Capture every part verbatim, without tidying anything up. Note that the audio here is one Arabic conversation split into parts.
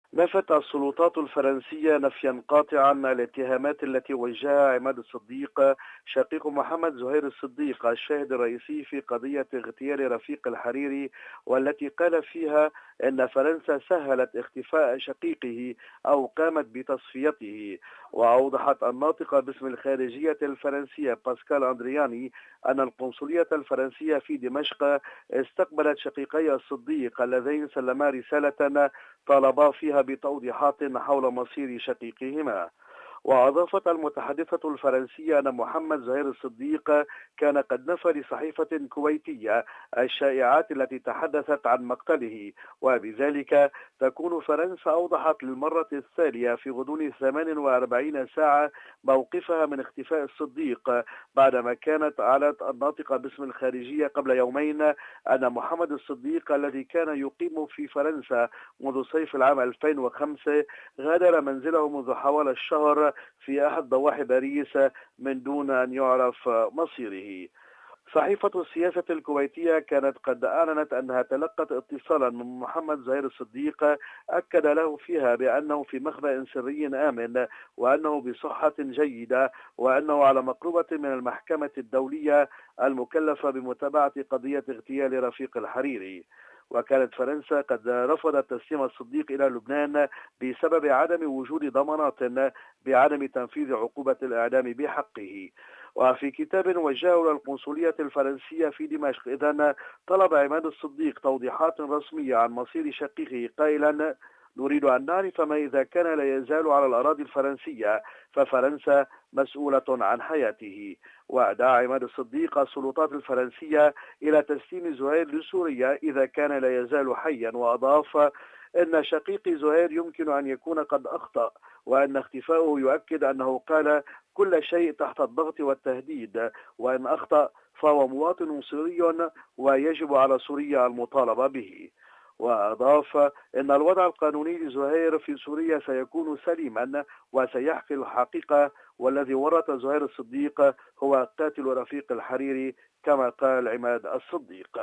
نفت السلطات الفرنسية نفيا قاطعا الاتهامات التي وجهها عماد الصديق شقيق محمد زهير الصديق الشاهد الرئيسي في قضية اغتيال رفيق الحريري، والتي قال فيها أن فرنسا سهلت اختفاء شقيقه أو قامت بتصفيته. وأوضحت الناطقة باسم الخارجية الفرنسية باسكال أندرياني أن القنصلية الفرنسية في دمشق استقبلت شقيقي الصديق اللذين سلما رسالة طالبا فيها بتوضيحات حول مصير شقيقهما. وأضافت المتحدثة الفرنسية أن محمد زهير الصديق كان قد نفى لصحيفة كويتية الشائعات التي تحدثت عن مقتله، وبذلك تكون فرنسا أوضحت للمرة الثانية في غضون ثمان وأربعين ساعة موقفها من اختفاء الصديق، بعدما كانت أعلنت الناطقة باسم الخارجية قبل يومين أن محمد الصديق الذي كان يقيم في فرنسا منذ صيف العام ألفين وخمسة غادر منزله منذ حوالي الشهر في أحد ضواحي باريس من دون أن يعرف مصيره. صحيفة السياسة الكويتية كانت قد أعلنت أنها تلقت اتصالا من محمد زهير الصديق أكد له فيها بأنه في مخبأ سري آمن، وأنه بصحة جيدة، وأنه على مقربة من المحكمة الدولية المكلفة بمتابعة قضية اغتيال رفيق الحريري. وكانت فرنسا قد رفضت تسليم الصديق إلى لبنان بسبب عدم وجود ضمانات بعدم تنفيذ عقوبة الإعدام بحقه. وفي كتاب وجهه للقنصلية الفرنسية في دمشق إذن طلب عماد الصديق توضيحات رسمية عن مصير شقيقه قائلا: نريد أن نعرف ما إذا كان لا يزال على الأراضي الفرنسية ففرنسا مسؤولة عن حياته. ودعا عماد الصديق السلطات الفرنسية إلى تسليم زهير لسوريا إذا كان لا يزال حيا، وأضاف أن شقيق زهير يمكن أن يكون قد أخطأ، وأن اختفاؤه يؤكد أنه قال كل شيء تحت الضغط والتهديد، وإن أخطأ فهو مواطن سوري ويجب على سوريا المطالبة به. وأضاف أن الوضع القانوني لزهير في سوريا سيكون سليما وسيحكي الحقيقة، والذي ورط زهير الصديق هو قاتل رفيق الحريري كما قال عماد الصديق.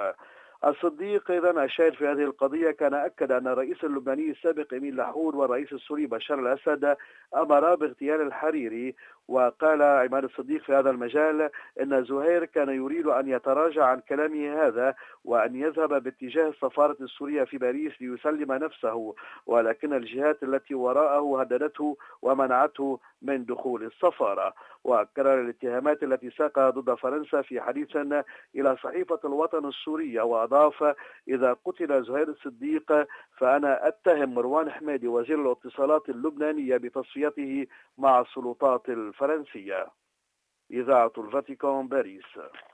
الصديق إذن الشاهد في هذه القضية كان أكد أن الرئيس اللبناني السابق إميل لاحور والرئيس السوري بشار الأسد أمرا باغتيال الحريري. وقال عماد الصديق في هذا المجال أن زهير كان يريد أن يتراجع عن كلامه هذا وأن يذهب باتجاه السفارة السورية في باريس ليسلم نفسه، ولكن الجهات التي وراءه هددته ومنعته من دخول السفارة. وكرر الاتهامات التي ساقها ضد فرنسا في حديث إلى صحيفة الوطن السورية، وأضاف: إذا قتل زهير الصديق فأنا أتهم مروان حمادي وزير الاتصالات اللبنانية بتصفيته مع السلطات الفرنسية. إذاعة الفاتيكان، باريس.